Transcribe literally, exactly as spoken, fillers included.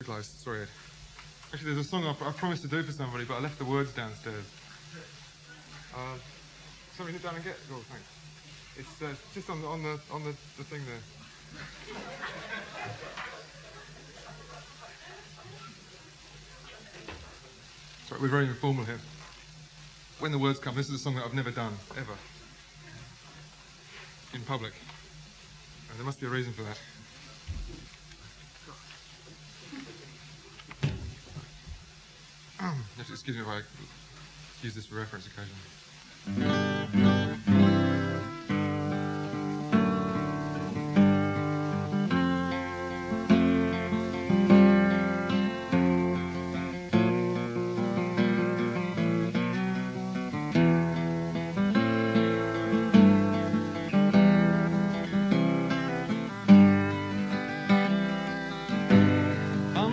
Realised, sorry Ed. Actually, there's a song I, I promised to do for somebody, but I left the words downstairs. Uh, somebody nip down and get it. Oh, thanks. It's uh, just on the on the on the, the thing there. Sorry, we're very informal here. When the words come, this is a song that I've never done ever in public, and there must be a reason for that. Excuse me if I use this for reference occasionally.